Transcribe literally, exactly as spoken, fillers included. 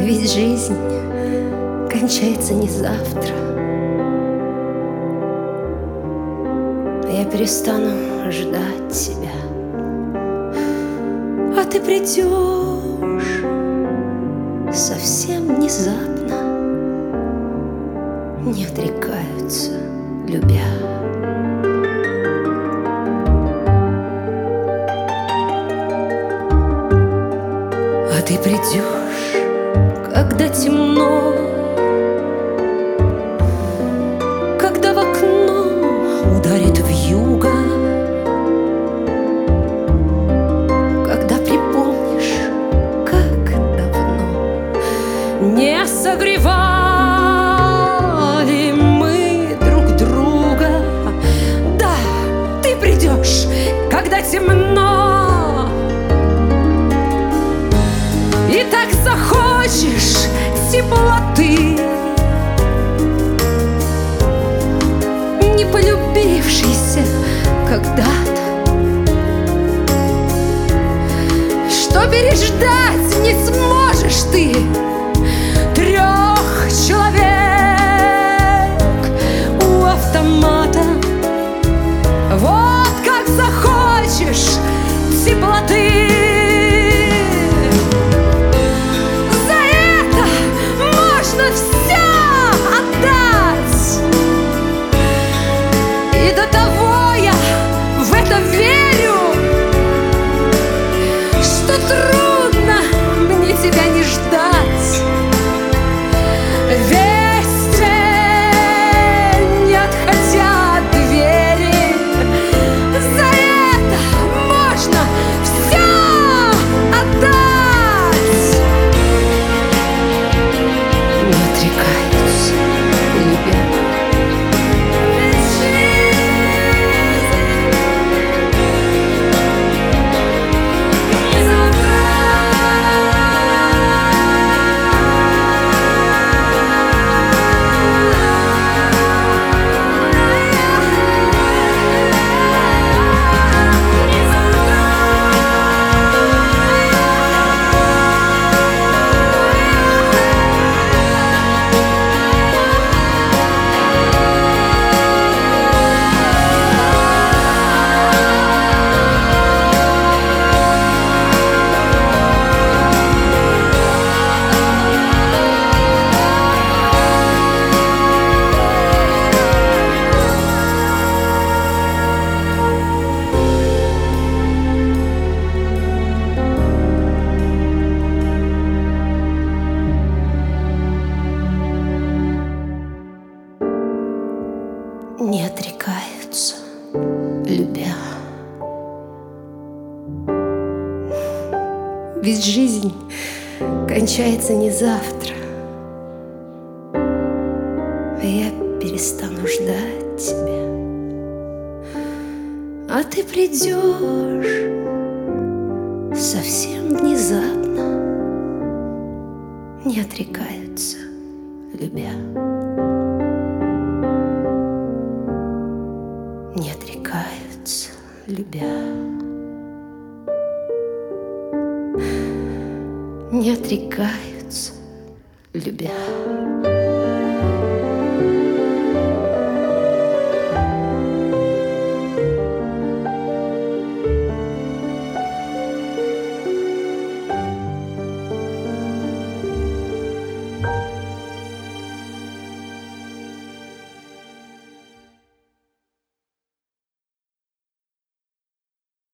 Ведь жизнь кончается не завтра. Я перестану ждать тебя, а ты придешь совсем внезапно. Не отрекаются, любя. А ты придешь, когда темно, когда в окно ударит вьюга, когда припомнишь, как давно не согревали мы друг друга. Да, ты придешь, когда темно, и так захочешь теплоты, не полюбившейся когда-то, что переждать не сможешь ты трех человек у автомата. Вот как захочешь теплоты, до того я в это верю, что трудно мне тебя не ждать. Весь день, не отходя от двери, за это можно все отдать. Не отрекаются, любя. Не отрекаются, любя. Ведь жизнь кончается не завтра. Я перестану ждать тебя, а ты придешь совсем внезапно. Не отрекаются, любя. Не отрекаются, любя. Не отрекаются, любя.